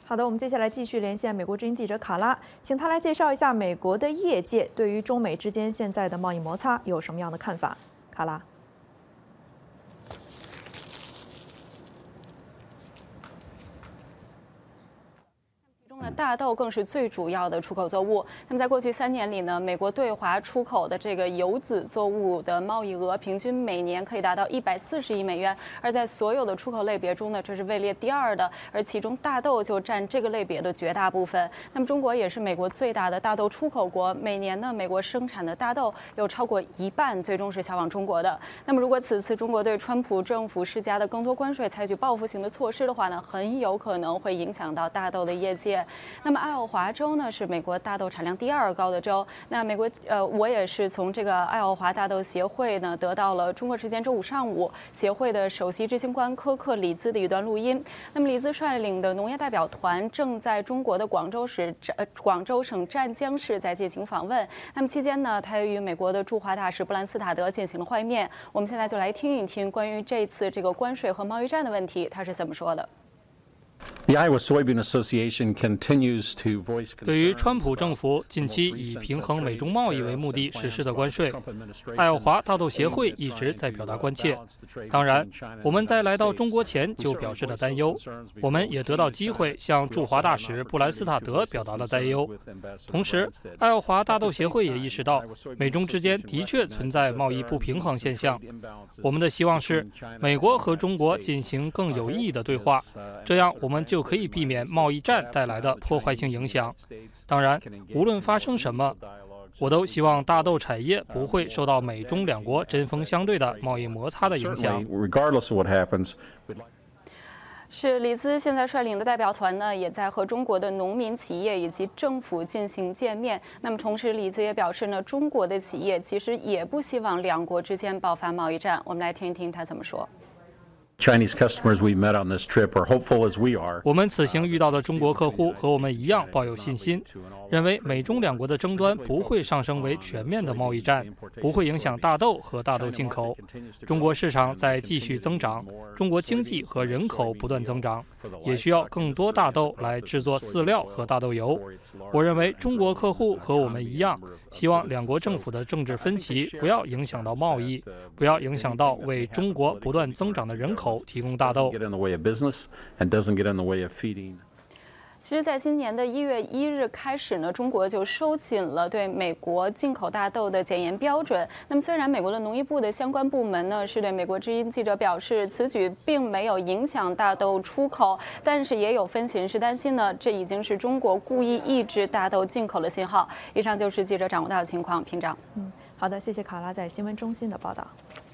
好的，我们接下来继续连线美国之音记者卡拉，请他来介绍一下美国的业界对于中美之间现在的贸易摩擦有什么样的看法。卡拉。 大豆更是最主要的出口作物。那么在过去3年里呢，美国对华出口的这个油籽作物的贸易额平均每年可以达到140亿美元，而在所有的出口类别中呢，这是位列第2的，而其中大豆就占这个类别的绝大部分。那么中国也是美国最大的大豆出口国，每年呢，美国生产的大豆有超过1半最终是销往中国的。那么如果此次中国对川普政府施加的更多关税采取报复性的措施的话呢，很有可能会影响到大豆的业界。那么爱奥华州呢是美国大豆产量第2高的州。那美国我也是从这个爱奥华大豆协会呢得到了中国时间周5上午协会的首席执行官科克里兹的一段录音。那么里兹率领的农业代表团正在中国的广州省湛江市在进行访问。那么期间呢，他也与美国的驻华大使布兰斯塔德进行了会面。我们现在就来听一听关于这次这个关税和贸易战的问题，他是怎么说的。 The Iowa Soybean Association continues to voice concern. 对于川普政府近期以平衡美中贸易为目的实施的关税，爱奥华大豆协会一直在表达关切。当然，我们在来到中国前就表示了担忧，我们也得到机会向驻华大使布莱斯塔德表达了担忧。同时，爱奥华大豆协会也意识到，美中之间的确存在贸易不平衡现象。我们的希望是，美国和中国进行更有意义的对话，这样我们就可以避免贸易战带来的破坏性影响。当然，无论发生什么，我都希望大豆产业不会受到美中两国针锋相对的贸易摩擦的影响。 是里兹现在率领的代表团呢，也在和中国的农民企业以及政府进行见面。那么同时，里兹也表示呢，中国的企业其实也不希望两国之间爆发贸易战。我们来听一听他怎么说。 Chinese customers we met on this trip are hopeful as we are. 我们此行遇到的中国客户和我们一样抱有信心，认为美中两国的争端不会上升为全面的贸易战，不会影响大豆和大豆进口。中国市场在继续增长，中国经济和人口不断增长，也需要更多大豆来制作饲料和大豆油。我认为中国客户和我们一样，希望两国政府的政治分歧不要影响到贸易，不要影响到为中国不断增长的人口提供大豆。 其实，在今年的1月1日开始呢，中国就收紧了对美国进口大豆的检验标准。那么，虽然美国的农业部的相关部门呢是对美国之音记者表示，此举并没有影响大豆出口，但是也有分析人士担心呢，这已经是中国故意抑制大豆进口的信号。以上就是记者掌握到的情况，平长。 好的，谢谢卡拉在新闻中心的报道。